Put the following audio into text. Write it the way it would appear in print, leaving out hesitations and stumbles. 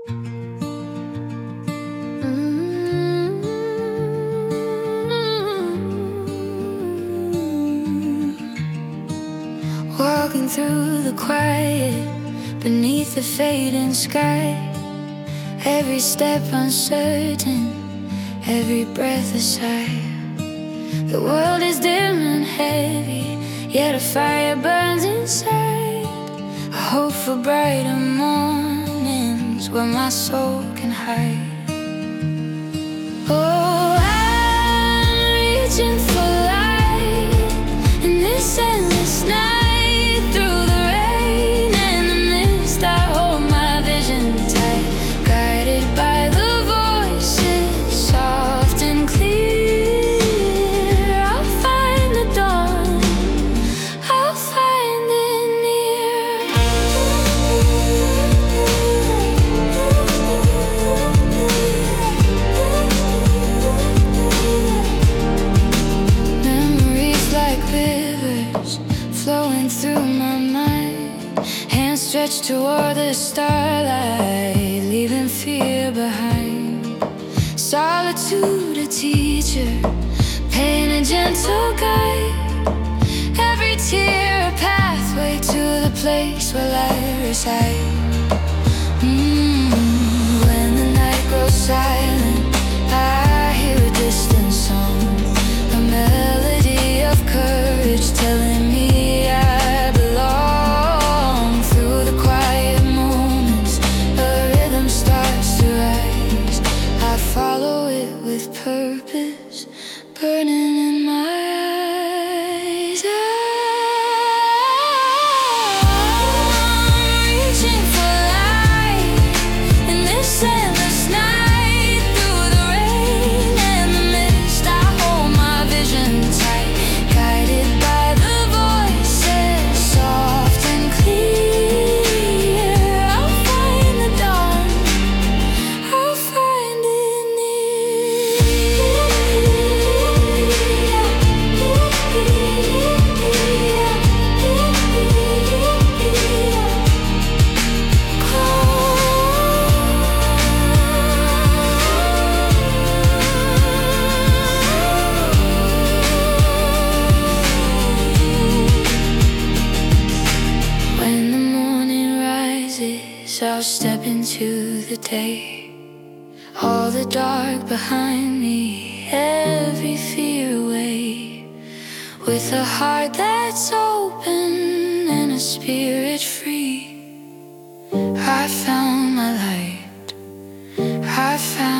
Walking through the quiet, beneath the fading sky. Every step uncertain, every breath a sigh. The world is dim and heavy, yet a fire burns inside. A hope for brighter mornings where my soul can hide. Oh, I'm reaching for light in this endless night. Through the rain and the mist, I hold my vision tight, guided by the voices soft and clear. I'll find the dawn, I'll find it near. Memories like rivers flowing through my mind, hands stretched toward the starlight, leaving fear behind. Solitude a teacher, pain a gentle guide. Every tear a pathway to the place where light resides. When the night grows silent, I hear a distant song, a melody of courage telling me I belong. Through the quiet moments, a rhythm starts to rise. I follow it with purpose, burning in my eyes. I'm reaching for light in this endless night. Through the rain and the mist, I hold my vision tight, guided by the voices soft and clear. I'll find the dawn, I'll find it near. When the morning rises, I'll step into the day. All the dark behind me, every fear away. With a heart that's open and a spirit free, I found my light, I found